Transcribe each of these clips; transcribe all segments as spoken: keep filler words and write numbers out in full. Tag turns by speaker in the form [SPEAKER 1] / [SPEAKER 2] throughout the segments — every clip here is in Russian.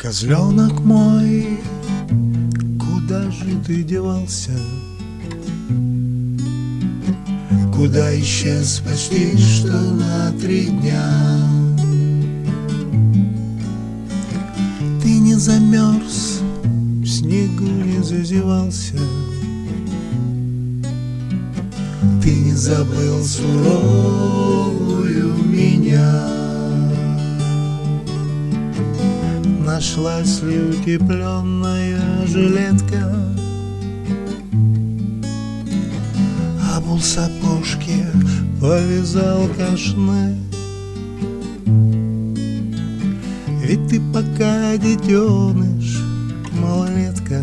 [SPEAKER 1] Козленок мой, куда же ты девался? Куда исчез почти что на три дня? Ты не замерз, в снегу не зазевался, ты не забыл суровую меня. Нашлась ли утепленная жилетка, обул сапожки, повязал кашне? Ведь ты пока детеныш, малолетка.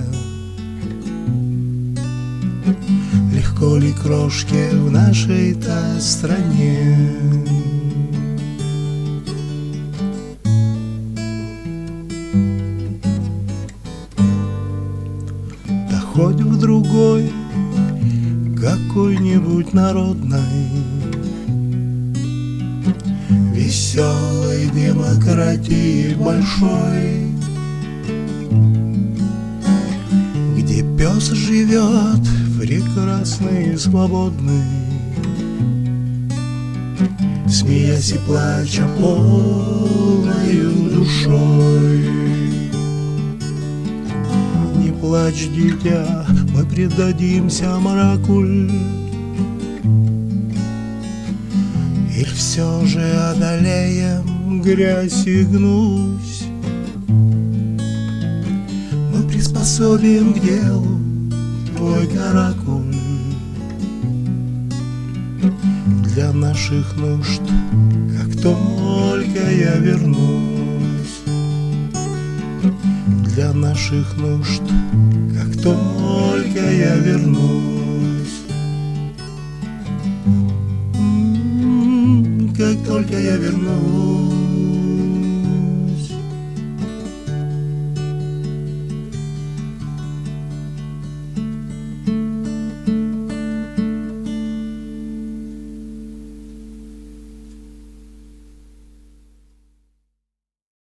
[SPEAKER 1] Легко ли крошке в нашей-то стране? Да хоть в другой, какой-нибудь народной, веселой демократии большой, где пес живет прекрасный и свободный, смеясь и плача полною душой. Не плачь, дитя, мы предадимся мраку, или все же одолеем грязь и гнусь. Мы приспособим к делу твой каракуль для наших нужд, как только я вернусь. Для наших нужд, как только я вернусь. Как только я вернусь.